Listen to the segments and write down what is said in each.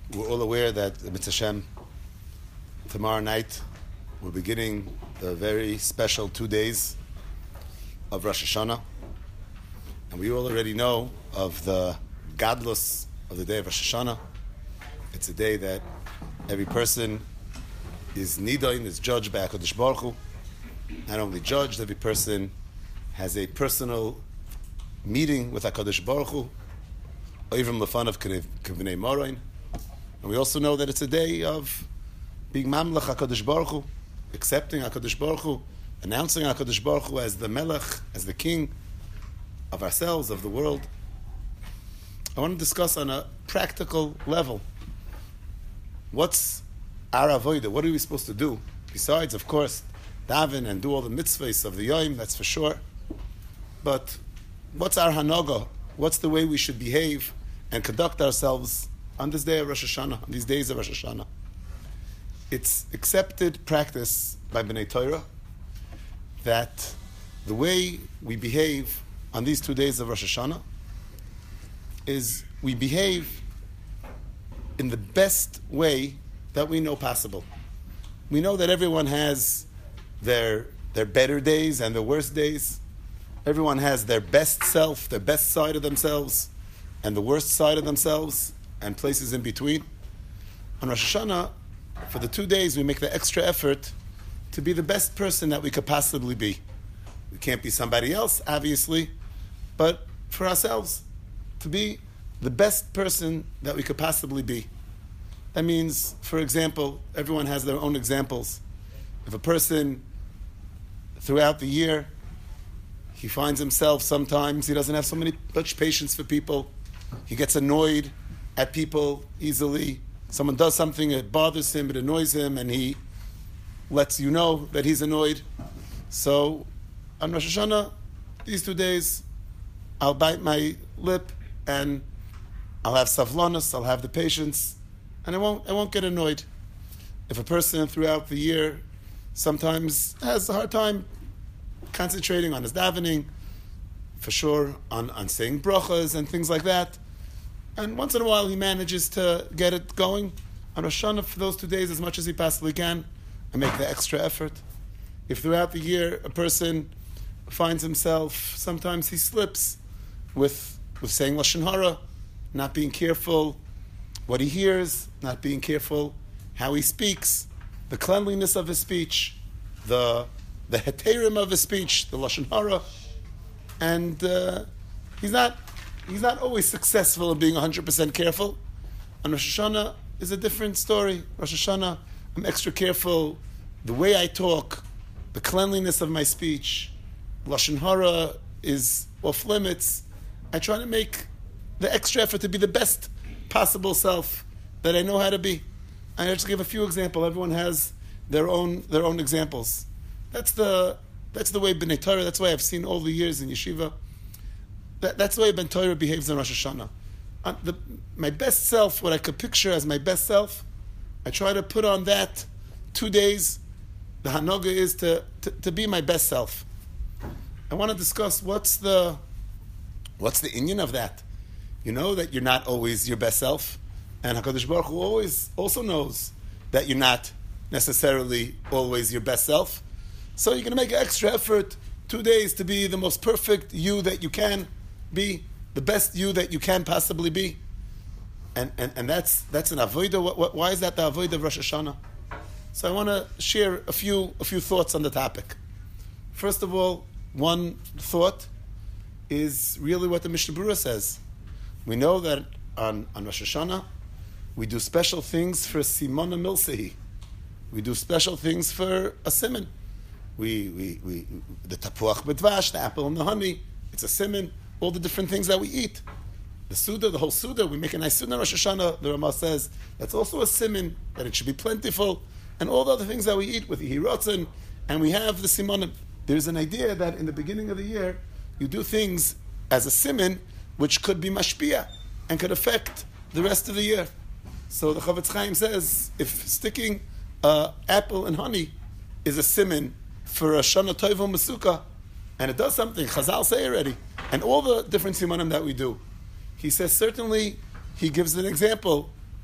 We're all aware that, Mitzvah Hashem, tomorrow night we're beginning the very special 2 days of Rosh Hashanah. And we all already know of the gadlus of the day of Rosh Hashanah. It's a day that every person is nidain, is judged by HaKadosh Baruch Hu. Not only judged, every person has a personal meeting with HaKadosh Baruch Hu, Oivrim Lefanav K'vnei Morain. And we also know that it's a day of being Mamlech HaKadosh Baruch Hu, accepting HaKadosh Baruch Hu, announcing HaKadosh Baruch Hu as the Melech, as the King of ourselves, of the world. I want to discuss on a practical level, what's our avodah? What are we supposed to do? Besides, of course, daven and do all the mitzvahs of the Yom, that's for sure. But what's our hanaga? What's the way we should behave and conduct ourselves on this day of Rosh Hashanah, on these days of Rosh Hashanah? It's accepted practice by B'nai Torah that the way we behave on these 2 days of Rosh Hashanah is we behave in the best way that we know possible. We know that everyone has their better days and their worst days. Everyone has their best self, their best side of themselves, and the worst side of themselves, and places in between. On Rosh Hashanah, for the 2 days, we make the extra effort to be the best person that we could possibly be. We can't be somebody else, obviously, but for ourselves, to be the best person that we could possibly be. That means, for example, everyone has their own examples. If a person, throughout the year, he finds himself sometimes, he doesn't have so much patience for people. He gets annoyed at people easily. Someone does something, it bothers him, it annoys him, and he lets you know that he's annoyed. So, on Rosh Hashanah, these 2 days, I'll bite my lip and I'll have savlanus, I'll have the patience, and I won't get annoyed. If a person throughout the year sometimes has a hard time concentrating on his davening, for sure on saying brachas and things like that, and once in a while he manages to get it going, on Rosh Hashanah for those 2 days as much as he possibly can, and make the extra effort. If throughout the year a person finds himself, sometimes he slips with saying Lashon Hara, not being careful what he hears, not being careful how he speaks, the cleanliness of his speech, the heterim of his speech, the Lashon Hara, and he's not always successful in being 100% careful. And Rosh Hashanah is a different story. Rosh Hashanah, I'm extra careful, the way I talk, the cleanliness of my speech, Lashon Hara is off limits. I try to make the extra effort to be the best possible self that I know how to be. I just give a few examples. Everyone has their own examples. That's the way B'nai Torah, that's the way I've seen all the years in yeshiva. That's the way B'nai Torah behaves in Rosh Hashanah. My best self, what I could picture as my best self, I try to put on that 2 days. The hanaga is to be my best self. I want to discuss what's the inyan of that. You know that you're not always your best self, and HaKadosh Baruch Hu always also knows that you're not necessarily always your best self. So you're going to make an extra effort 2 days to be the most perfect you that you can be, the best you that you can possibly be. And that's an avodah. Why is that the avodah of Rosh Hashanah? So I want to share a few thoughts on the topic. First of all, one thought is really what the Mishnah Berurah says. We know that on Rosh Hashanah, we do special things for Simona Milsehi. We do special things for a siman. We the tapuach b'dvash, the apple and the honey, it's a siman. All the different things that we eat. The Suda, the whole Suda, we make a nice Suda on Rosh Hashanah. The Ramah says that's also a siman, that it should be plentiful. And all the other things that we eat with Yehiratzin, and we have the Simonim. There's an idea that in the beginning of the year, you do things as a siman, which could be mashpia, and could affect the rest of the year. So the Chavetz Chaim says, if sticking apple and honey is a siman for a Shana Toivo Masuka, and it does something, Chazal say already, and all the different simanim that we do, he says certainly, he gives an example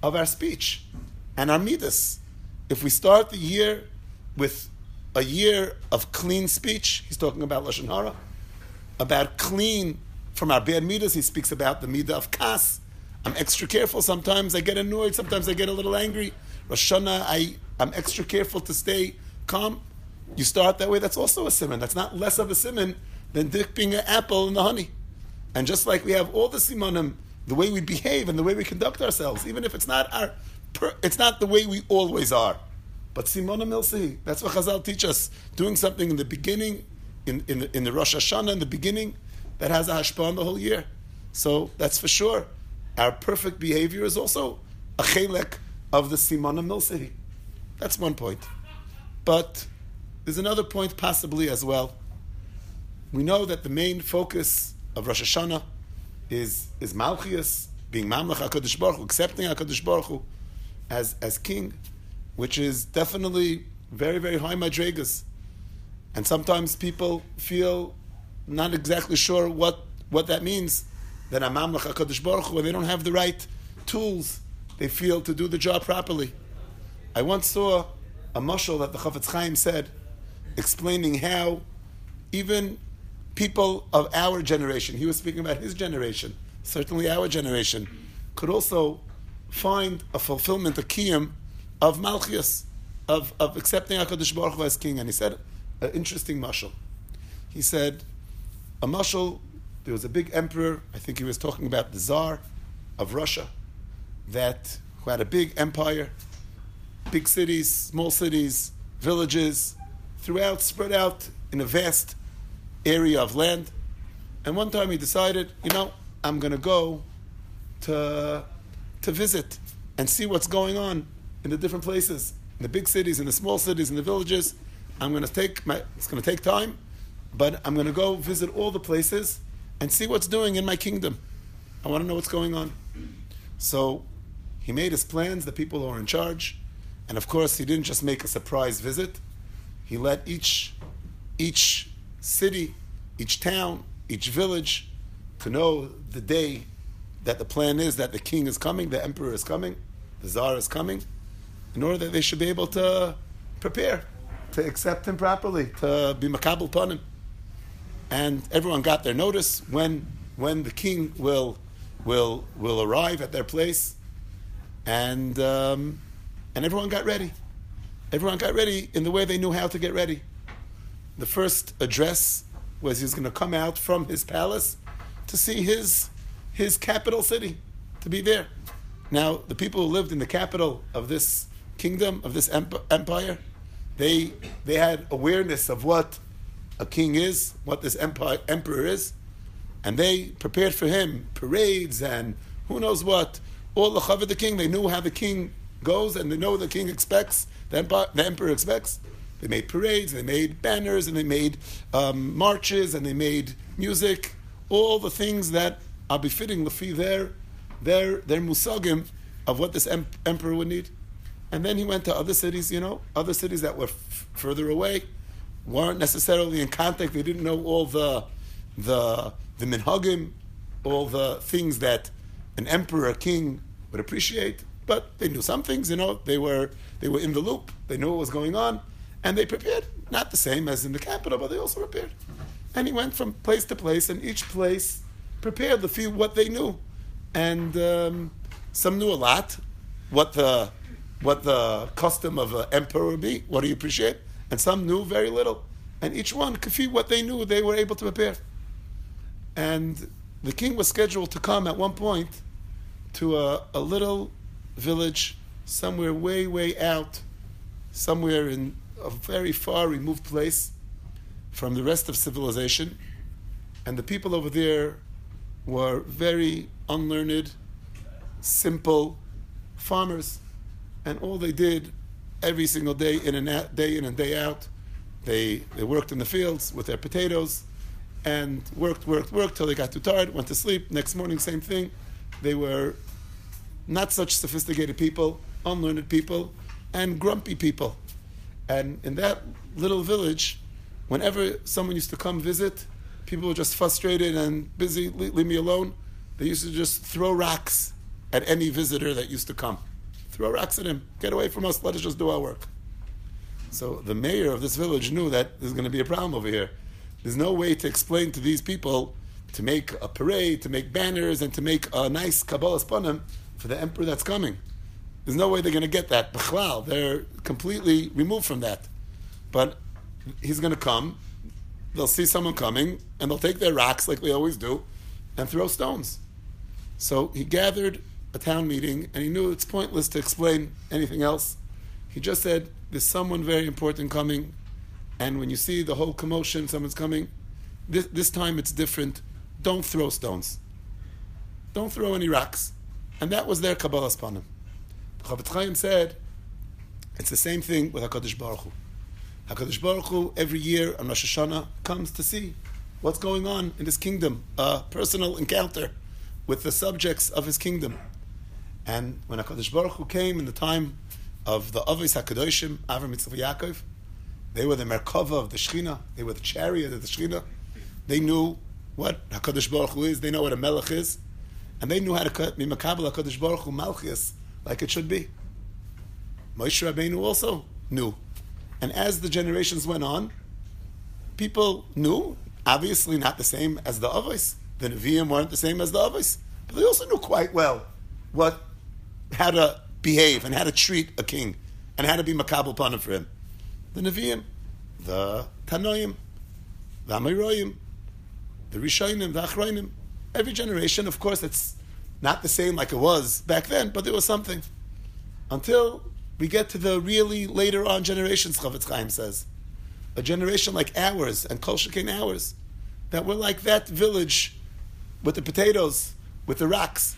of our speech and our midas. If we start the year with a year of clean speech, he's talking about Lashon Hara, about clean from our bad midas. He speaks about the midah of kas. I'm extra careful. Sometimes I get annoyed. Sometimes I get a little angry. Rosh Hashanah, I'm extra careful to stay calm. You start that way. That's also a siman. That's not less of a siman than dipping an apple in the honey. And just like we have all the simanim, the way we behave and the way we conduct ourselves, even if it's not it's not the way we always are. But simanim milsi, that's what Chazal teach us. Doing something in the beginning, in the Rosh Hashanah in the beginning, that has a hashpah on the whole year. So that's for sure. Our perfect behavior is also a chelek of the simanim milsi. That's one point. But there's another point possibly as well. We know that the main focus of Rosh Hashanah is Malchias, being Mamlech HaKadosh Baruch Hu, accepting HaKadosh Baruch Hu as king, which is definitely very, very high madregas. And sometimes people feel not exactly sure what that means, that I'm Mamlech HaKadosh Baruch Hu, and they don't have the right tools, they feel, to do the job properly. I once saw a mashal that the Chafetz Chaim said, explaining how even people of our generation, he was speaking about his generation, certainly our generation, could also find a fulfillment, a kiyum of Malchias, of accepting HaKadosh Baruch Hu as king. And he said an interesting mashal. He said, a mashal, there was a big emperor, I think he was talking about the Tsar of Russia, who had a big empire, big cities, small cities, villages, spread out in a vast area of land. And one time he decided, I'm going to go to visit and see what's going on in the different places, in the big cities, in the small cities, in the villages. It's going to take time, but I'm going to go visit all the places and see what's doing in my kingdom. I want to know what's going on. So he made his plans, the people who are in charge, and of course he didn't just make a surprise visit. He let each city, each town, each village to know the day that the plan is that the king is coming, the emperor is coming, the Tsar is coming, in order that they should be able to prepare, to accept him properly, to be makabel panim. And everyone got their notice when the king will arrive at their place, and everyone got ready. Everyone got ready in the way they knew how to get ready. The first address was he was going to come out from his palace to see his capital city, to be there. Now, the people who lived in the capital of this kingdom, of this empire, they had awareness of what a king is, what this emperor is, and they prepared for him parades and who knows what. All the chav of the king, they knew how the king goes, and they know what the king expects, the emperor expects. They made parades, they made banners, and they made marches, and they made music, all the things that are befitting Lefi their musagim of what this emperor would need. And then he went to other cities, other cities that were further away, weren't necessarily in contact. They didn't know all the minhagim, all the things that an emperor, a king would appreciate. But they knew some things, they were in the loop. They knew what was going on, and they prepared. Not the same as in the capital, but they also prepared. And he went from place to place, and each place prepared what they knew. And some knew a lot, what the custom of an emperor would be, what do you appreciate, and some knew very little. And each one, kafi, what they knew, they were able to prepare. And the king was scheduled to come at one point to a little village somewhere way, way out, somewhere in a very far removed place from the rest of civilization. And the people over there were very unlearned, simple farmers. And all they did every single day in and day out, they worked in the fields with their potatoes and worked till they got too tired, went to sleep. Next morning, same thing. They were not such sophisticated people, unlearned people, and grumpy people. And in that little village, whenever someone used to come visit, people were just frustrated and busy, leave me alone. They used to just throw rocks at any visitor that used to come. throw rocks at him. Get away from us. Let us just do our work. So the mayor of this village knew that there's going to be a problem over here. There's no way to explain to these people to make a parade, to make banners, and to make a nice Kabbalah Spanim for the emperor that's coming. There's no way they're going to get that. B'chlal, they're completely removed from that. But he's going to come, they'll see someone coming, and they'll take their rocks, like they always do, and throw stones. So he gathered a town meeting, and he knew it's pointless to explain anything else. He just said, there's someone very important coming, and when you see the whole commotion, someone's coming, this time it's different. Don't throw stones. Don't throw any rocks. And that was their Kabbalah Spanim. The Chofetz Chaim said, it's the same thing with HaKadosh Baruch Hu. HaKadosh Baruch Hu, every year on Rosh Hashanah, comes to see what's going on in his kingdom, a personal encounter with the subjects of his kingdom. And when HaKadosh Baruch Hu came in the time of the Avos HaKadoshim, Avram, Yitzchak, Yaakov, they were the Merkava of the Shechina, they were the chariot of the Shechina. They knew what HaKadosh Baruch Hu is, they know what a Melech is, and they knew how to be Makabel HaKadosh Baruch Hu Malchus like it should be. Moshe Rabbeinu also knew. And as the generations went on, people knew, obviously not the same as the Avos. The Nevi'im weren't the same as the Avos. But they also knew quite well how to behave and how to treat a king and how to be Makabel Panim for him. The Nevi'im, the Tanoim, the Amiroim, the Rishonim, the Achronim. Every generation, of course, it's not the same like it was back then, but there was something. Until we get to the really later on generations, Chofetz Chaim says. A generation like ours, and Kol Shekin ours, that were like that village with the potatoes, with the rocks.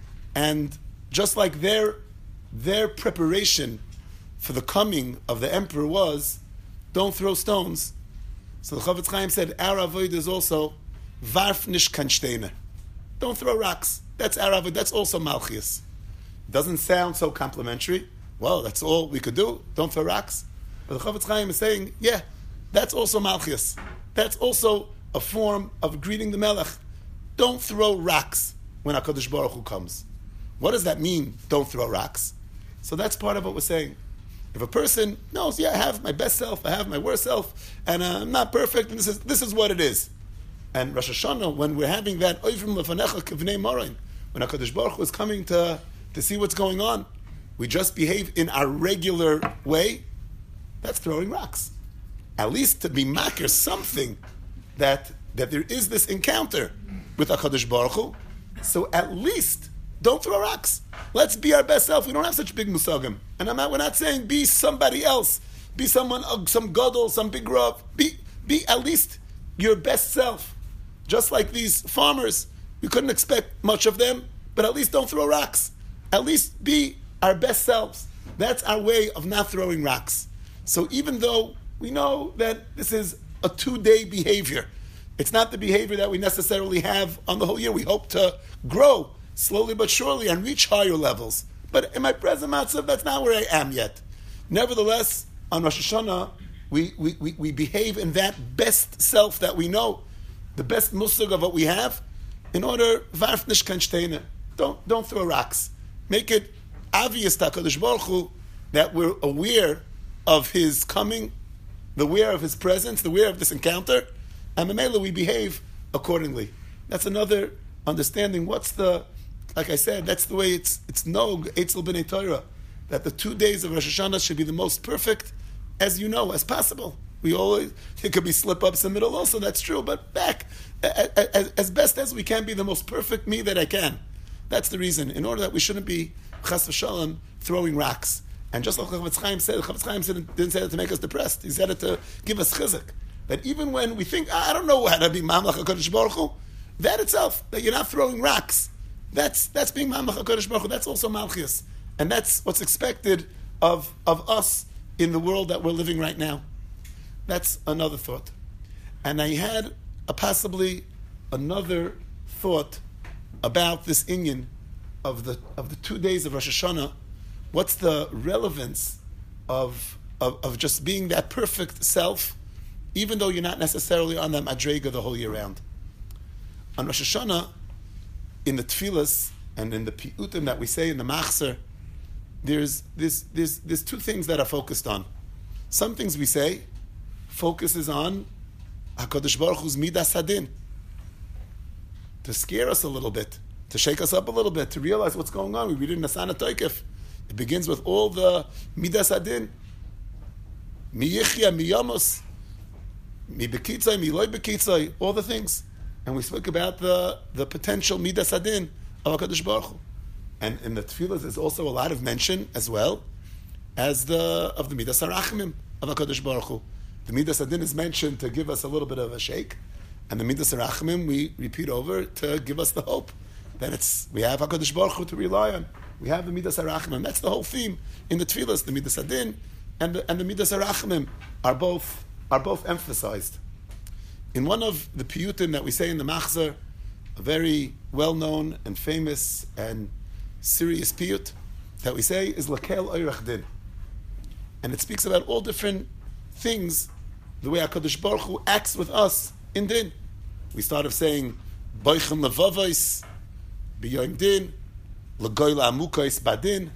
And just like their preparation for the coming of the emperor was, don't throw stones. So the Chofetz Chaim said, our avoid is also varf nish kansteiner. Don't throw rocks. That's our avoid. That's also malchias. Doesn't sound so complimentary. Well, that's all we could do. Don't throw rocks. But the Chofetz Chaim is saying, yeah, that's also malchias. That's also a form of greeting the Melech. Don't throw rocks when HaKadosh Baruch Hu comes. What does that mean, don't throw rocks? So that's part of what we're saying. If a person knows, yeah, I have my best self, I have my worst self, and I'm not perfect, and this is what it is. And Rosh Hashanah, when we're having that Oivim Lefanecha Kivnei Morin, when HaKadosh Baruch Hu is coming to see what's going on, we just behave in our regular way, that's throwing rocks. At least to be makir something that there is this encounter with HaKadosh Baruch Hu, so at least don't throw rocks. Let's be our best self. We don't have such big musagim. And we're not saying be somebody else. Be someone, some gadol, some big rav. Be at least your best self. Just like these farmers, we couldn't expect much of them, but at least don't throw rocks. At least be our best selves. That's our way of not throwing rocks. So even though we know that this is a 2-day behavior, it's not the behavior that we necessarily have on the whole year. We hope to grow slowly but surely and reach higher levels. But in my present matzav, that's not where I am yet. Nevertheless, on Rosh Hashanah, we behave in that best self that we know, the best musag of what we have, in order, varf nish kansteiner. Don't throw rocks. Make it obvious to HaKadosh Baruch Hu that we're aware of his coming, aware of his presence, aware of this encounter, and Mamela we behave accordingly. That's another understanding. Like I said, that's the way it's nog, Eitzel B'nai Torah, that the 2 days of Rosh Hashanah should be the most perfect, as you know, as possible. It could be slip-ups in the middle also, that's true, but back, as best as we can be the most perfect me that I can. That's the reason, in order that we shouldn't be, chas v'shalom, throwing rocks. And just like Chofetz Chaim said, didn't say it to make us depressed, he said it to give us chizuk. That even when we think, I don't know how to be Mamlech HaKadosh Baruch Hu, that itself, that you're not throwing rocks, that's being Mamlech HaKadosh Baruch Hu, that's also Malchias. And that's what's expected of us in the world that we're living right now. That's another thought. And I had possibly another thought about this inyan of the 2 days of Rosh Hashanah. What's the relevance of just being that perfect self, even though you're not necessarily on that madrega the whole year round? On Rosh Hashanah, in the tefillas and in the pi'utim that we say in the machzer, there's two things that are focused on. Some things we say focuses on HaKadosh Baruch Hu's Midas Hadin, to scare us a little bit, to shake us up a little bit, to realize what's going on. We read it in Asana Toikef. It begins with all the Midas Hadin. Mi Yichya, Mi Yamos, Mi Bekitzai, Mi Loi Bekitzai, all the things. And we spoke about the potential Midas Hadin of HaKadosh Baruch Hu. And in the Tefillah, there's also a lot of mention as well as the Midas HaRachmim of HaKadosh Baruch Hu. The Midas Hadin is mentioned to give us a little bit of a shake, and the Midas HaRachmim we repeat over to give us the hope that we have HaKadosh Baruch Hu to rely on. We have the Midas HaRachmim. That's the whole theme in the Tefillah. The Midas Hadin and the Midas HaRachmim are both emphasized. In one of the piyutim that we say in the Machzor, a very well-known and famous and serious piyut that we say is Lakel Oirach Din. And it speaks about all different things, the way HaKadosh Baruch Hu acts with us in Din. We start off saying, Boichem Levavos, B'yoim Din, L'goyla Amukos Badin.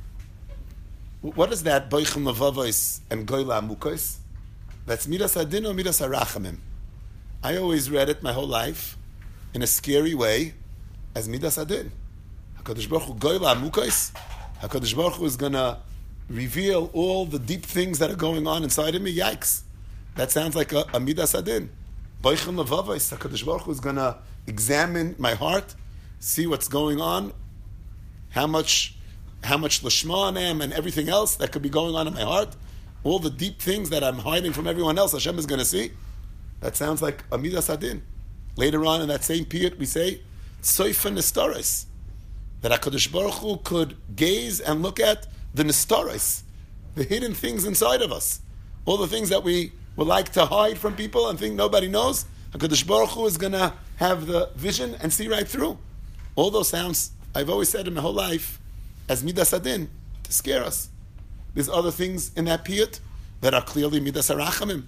What is that, Boichem Levavos and Goyla Amukos? That's Midas Hadin or Midas HaRachamim. I always read it my whole life in a scary way as Midas Hadin. HaKadosh Baruch Hu Goyla Amukos. HaKadosh Baruch Hu is going to reveal all the deep things that are going on inside of me. Yikes. That sounds like a Midas Hadin. Boichem Levavos. HaKadosh Baruch Hu is going to examine my heart, see what's going on, how much Lashma I am and everything else that could be going on in my heart. All the deep things that I'm hiding from everyone else, Hashem is going to see. That sounds like a Midas Hadin. Later on in that same piyut, we say, Tzoifa Nestoros, that HaKadosh Baruch Hu could gaze and look at the Nestoros, the hidden things inside of us. All the things that we would like to hide from people and think nobody knows, HaKadosh Baruch Hu is going to have the vision and see right through. All those sounds, I've always said in my whole life, as Midas Hadin, to scare us. There's other things in that piyut that are clearly Midas HaRachamim.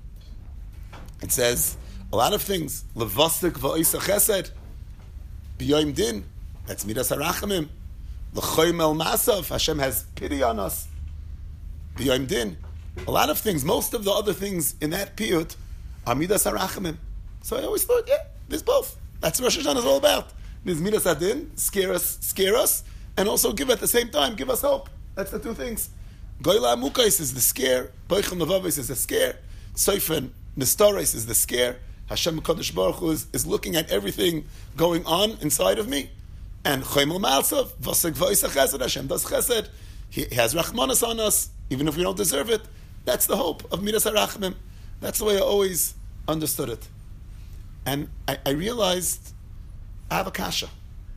It says a lot of things. Levasik va'isa chesed, b'yoim din. That's Midas HaRachamim. L'choym el masav. Hashem has pity on us. B'yoim din. A lot of things. Most of the other things in that piyut are Midas HaRachamim. So I always thought, there's both. That's what Rosh Hashanah is all about. There's Midas Hadin, scare us, and also give at the same time, give us hope. That's the two things. Goyla Amukais is the scare. Boichem Levavos is the scare. Soifen Nestoros is the scare. Hashem HaKadosh Baruch Hu is looking at everything going on inside of me. And Choymel Malsav, Vasek V'Oisa Chesed, Hashem does Chesed. He has Rachmanas on us, even if we don't deserve it. That's the hope of Midas HaRachmim. That's the way I always understood it. And I realized I have a kasha.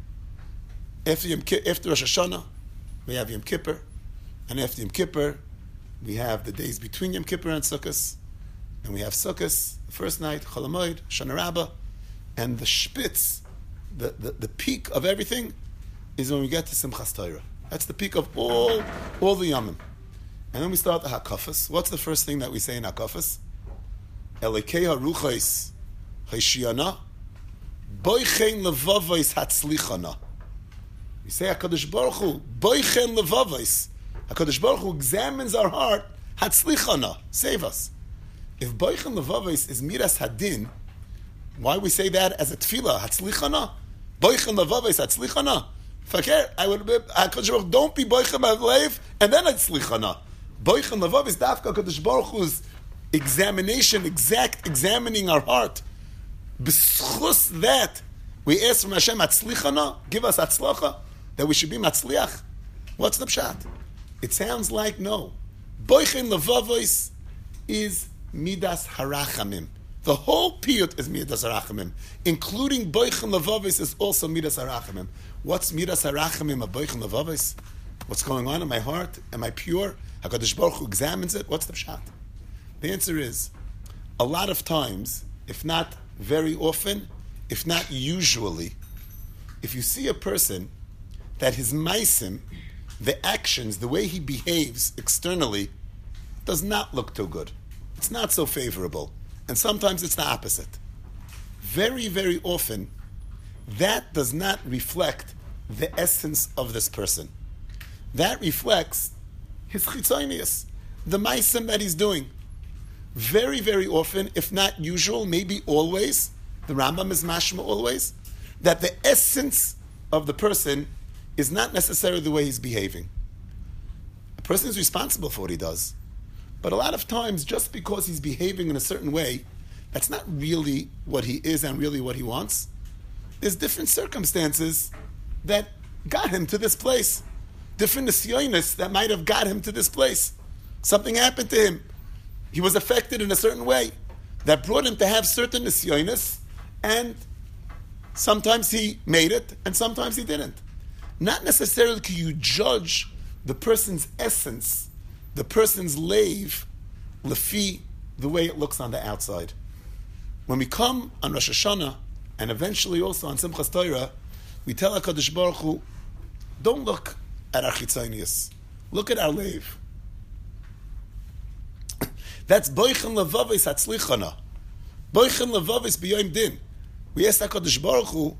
After Rosh Hashanah, we have Yom Kippur. And after Yom Kippur, we have the days between Yom Kippur and Sukkot. And we have Sukkot, the first night, Chol HaMoed, Shana Rabbah. And the spitz, the peak of everything, is when we get to Simchas Torah. That's the peak of all the Yomim. And then we start the Hakafas. What's the first thing that we say in Hakafas? Elekei HaRuchos Hashiyana, Boichen Levavos Hatzlichana. We say HaKadosh Baruch Hu, Boichen Levavos. HaKadosh Baruch Hu examines our heart, Hatzlichana, save us. If Boichen Levavos is Midas Hadin, why we say that as a tefillah, Hatzlichana? Boichen Levavos Hatzlichana. Fakir, HaKadosh Baruch Hu, don't be Boichen Lev, and then Hatzlichana. Boichen Levavos, Dafka HaKadosh Baruch Hu's examining our heart. B'schus that, we ask from Hashem, Hatzlichana, give us Hatzlacha, that we should be Matzliach. What's the pshat? It sounds like no. Boichen Levavos is Midas HaRachamim. The whole piyut is Midas HaRachamim, including Boichen Levavos is also Midas HaRachamim. What's Midas HaRachamim of Boichen Levavos? What's going on in my heart? Am I pure? HaKadosh Baruch Hu examines it. What's the pshat? The answer is, a lot of times, if not very often, if not usually, if you see a person that his maisim, the actions, the way he behaves externally, does not look too good. It's not so favorable. And sometimes it's the opposite. Very, very often, that does not reflect the essence of this person. that reflects his chitzonius, the maisim that he's doing. Very, very often, if not usual, maybe always, the Rambam is mashma always, that the essence of the person is not necessarily the way he's behaving. A person is responsible for what he does, but a lot of times, just because he's behaving in a certain way, that's not really what he is and really what he wants. There's different circumstances that got him to this place. Different nisyonis that might have got him to this place. Something happened to him. He was affected in a certain way that brought him to have certain nisyonis, and sometimes he made it and sometimes he didn't. Not necessarily can you judge the person's essence, the person's lave, lefi, the way it looks on the outside. When we come on Rosh Hashanah, and eventually also on Simchas Torah, we tell HaKadosh Baruch Hu, don't look at our chitzonius. Look at our lave. That's boichen levavis hatzlichana. Boichen levavis b'yoim din. We ask HaKadosh Baruch Hu,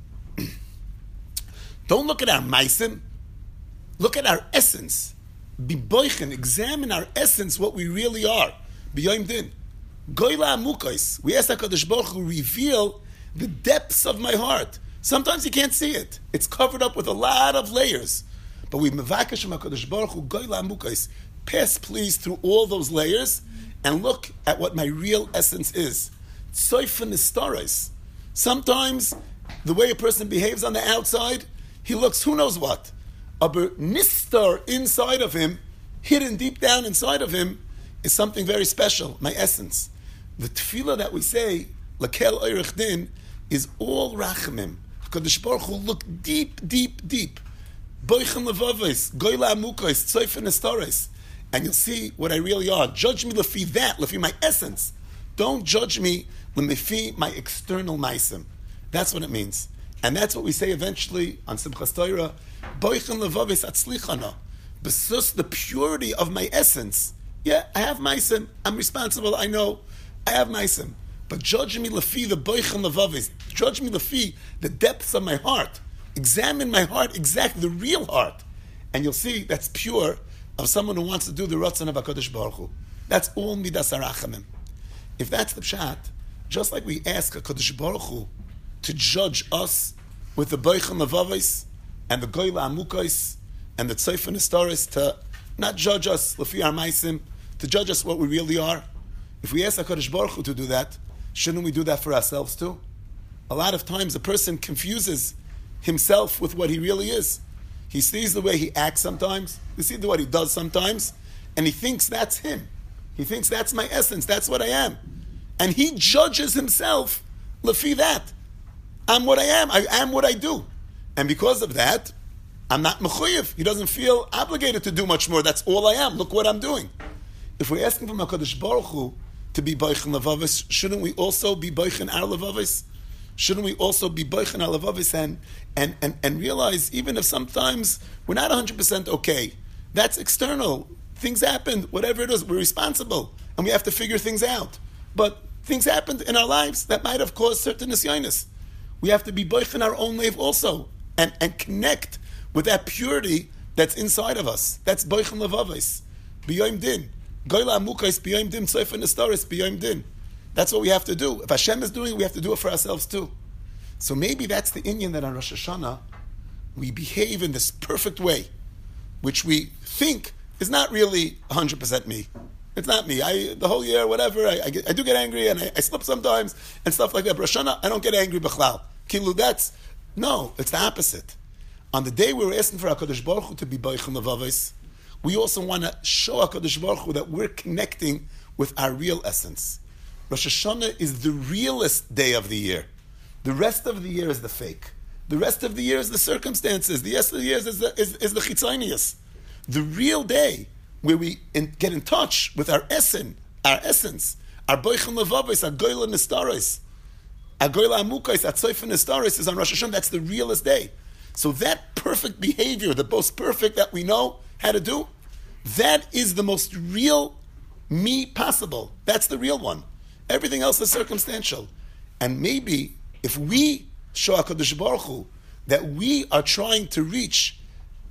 don't look at our maisim. Look at our essence. Be boichen, examine our essence, what we really are. B'yoim din. Goyla amukos. We ask HaKadosh Baruch Hu, reveal the depths of my heart. Sometimes you can't see it. It's covered up with a lot of layers. But we mevakesh from HaKadosh Baruch Hu, goyla amukos. Pass please through all those layers and look at what my real essence is. Tzoyfen istaros. Sometimes the way a person behaves on the outside, he looks who knows what. Aber nistar inside of him, hidden deep down inside of him, is something very special, my essence. The tefillah that we say, Lakel Oirech Din, is all rachamim. HaKadosh Baruch Hu, look deep, deep, deep. Boichen levavis, goyla amukos, tzoyfen istaros. And you'll see what I really are. Judge me lefi that, lefi my essence. Don't judge me lefi my external maisim. That's what it means. And that's what we say eventually on Simchas Torah. Boichen levavis atzlichana. Besus the purity of my essence. Yeah, I have maisim. I'm responsible. I know. I have maisim. But judge me lefi the boichen levavis. Judge me lefi the depths of my heart. Examine my heart, exactly the real heart. And you'll see that's pure of someone who wants to do the Ratzon of HaKadosh Baruch Hu. That's all Midas HaRachamim. If that's the pshat, just like we ask HaKadosh Baruch Hu to judge us with the Boichen Levavis and the Goyla Amukos and the Tzoyfen Istaris, to not judge us Lefi our Maisim, to judge us what we really are. If we ask HaKadosh Baruch Hu to do that, shouldn't we do that for ourselves too? A lot of times a person confuses himself with what he really is. He sees the way he acts sometimes, he sees what he does sometimes, and he thinks that's him. He thinks that's my essence, that's what I am. And he judges himself lefi that. I'm what I am what I do. And because of that, I'm not mechuyev. He doesn't feel obligated to do much more. That's all I am. Look what I'm doing. If we're asking from HaKadosh Baruch Hu to be boichen levavis, shouldn't we also be boichen our levavis? Shouldn't we also be boichen our levavis and realize, even if sometimes we're not 100% okay, that's external. Things happened, whatever it is, we're responsible, and we have to figure things out. But things happened in our lives that might have caused certain nisyonis. We have to be boichen our own life also, and connect with that purity that's inside of us. That's boichen levavis. B'yoim din. Goyla amukais b'yoim din, tzoyfen istaris b'yoim din. That's what we have to do. If Hashem is doing it, we have to do it for ourselves too. So maybe that's the inyan that on Rosh Hashanah, we behave in this perfect way, which we think is not really 100% me. It's not me. The whole year, whatever, I do get angry and I slip sometimes and stuff like that. But Rosh Hashanah, I don't get angry b'chlal. Kilu, no, it's the opposite. On the day we were asking for HaKadosh Baruch Hu to be boichen levavis, we also want to show HaKadosh Baruch Hu that we're connecting with our real essence. Rosh Hashanah is the realest day of the year. The rest of the year is the fake. The rest of the year is the circumstances. The rest of the year is the chitzonius. The real day where we get in touch with our essence, our boichen levavis, our goyla nistaris, our goyla amukais, our tzoyfen nistaris is on Rosh Hashanah. That's the realest day. So that perfect behavior, the most perfect that we know how to do, that is the most real me possible. That's the real one. Everything else is circumstantial. And maybe if we show HaKadosh Baruch Hu that we are trying to reach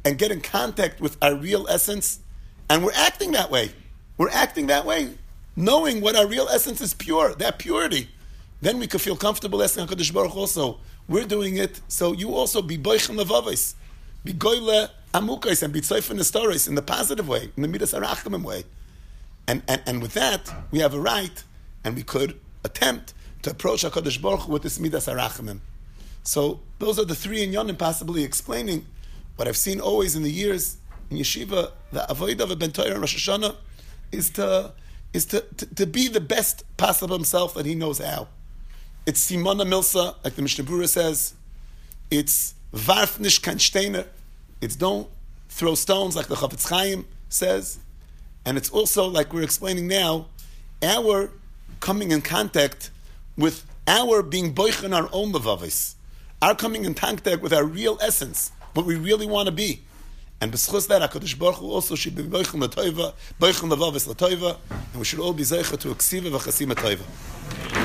and get in contact with our real essence, and we're acting that way. We're acting that way, knowing what our real essence is pure, that purity. Then we could feel comfortable asking HaKadosh Baruch Hu also, we're doing it, so you also be boichin levavos, be goyle amukos, and be tzoyfen nestoros in the positive way, in the midas harachamim way. And with that, we have a right, and we could attempt to approach HaKadosh Baruch Hu with this midas harachamim. So those are the three inyanim possibly explaining what I've seen always in the years in yeshiva. The avodah of a ben Torah and Rosh Hashanah is to be the best possible himself that he knows how. It's simona milsa, like the Mishnah Berurah says. It's varf nish kein steiner. It's don't throw stones, like the Chafetz Chaim says. And it's also, like we're explaining now, our coming in contact with our being boichin our own levavos, our coming in contact with our real essence, what we really want to be. And b'schus that, HaKadosh Baruch Hu also should be boichin l'toiva, boichin levavos l'toiva, and we should all be zeicha to a ksiva v'chasim l'toiva.